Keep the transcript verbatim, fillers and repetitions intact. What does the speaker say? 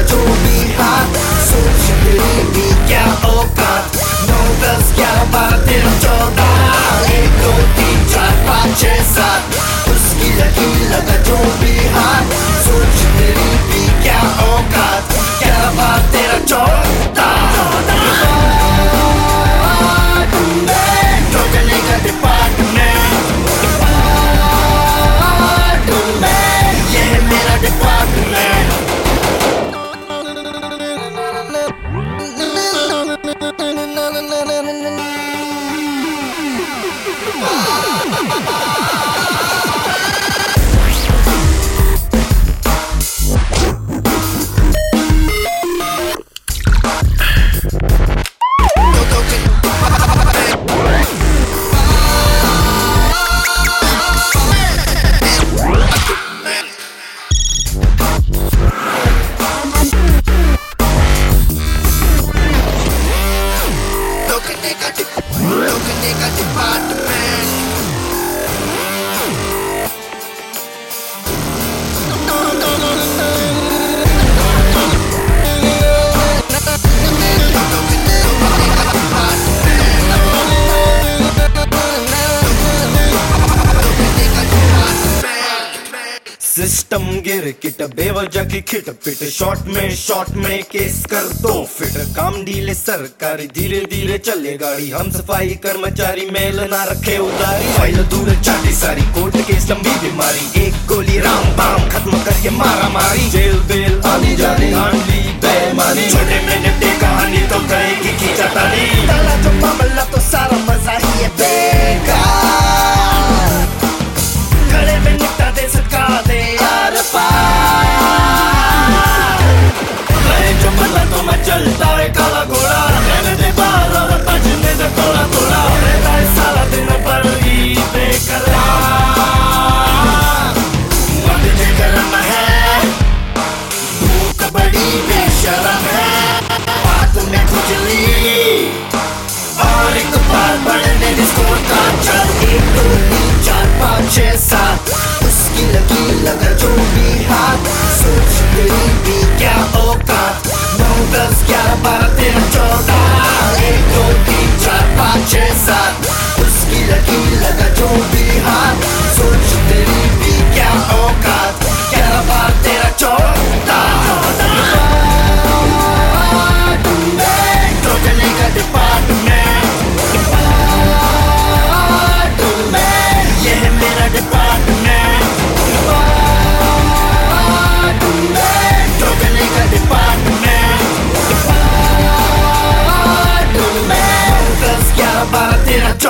जो भी हाथ, सोच तेरी भी क्या औकात। नौ दस ग्यारह बारह तेरह चौदह, एक दो तीन चार पाँच छः सात, उसकी लगी लगा जो भी हाथ, सोच तेरी भी क्या औकात। ग्यारह बारह तेरह चौदह, ठोकने का डिपार्टमेंट, ये है मेरा department. Looking at the department. System गिर किट बेवजह की खिट पिट, शॉर्ट में शॉर्ट में केस कर दो फिट। काम डीले सरकारी, धीरे धीरे चले गाड़ी, हम सफाई कर्मचारी मेल ना रखे उधारी। फाइल दूर चाटी सारी, कोर्ट केस लंबी बीमारी, एक गोली राम बाम खत्म कर ये मारा मारी। जेल बेल आनी जानी आंधी बेमानी, छोटे में निपटे कहानी तो करेगी खींचातानी। डाला जो मामला तो सारा मजा ही है बेकार, खड़े में निपटा दे सका दे यार पार। जो मरला तो मैं चलता है काला घोड़ा, रहने दे बाहर और बजने दे थोड़ा थोड़ा। रहता है सारा दिन पर ही बेकरार, मुझे करना है भूख बड़ी बेशरम है। बात में खुजली और एक बार बढ़ने स्कोर का चल, एक दो तीन चार पाँच छः सात, उसकी लगी लगा जो भी हाथ, सोच तेरी भी क्या औकात। नौ दस ग्यारह बारह तेरह चौदह, एक दो तीन चार पाँच छः सात, उसकी लगी लगा जो भी हाथ, सोच तेरी भी क्या औकात। ग्यारह बारह तेरह चौदह, ठोकने का डिपार्टमेंट, ये है मेरा डिपार्टमेंट। ठोकने का डिपार्टमेंट, दस ग्यारह बारह तेरह चौदह।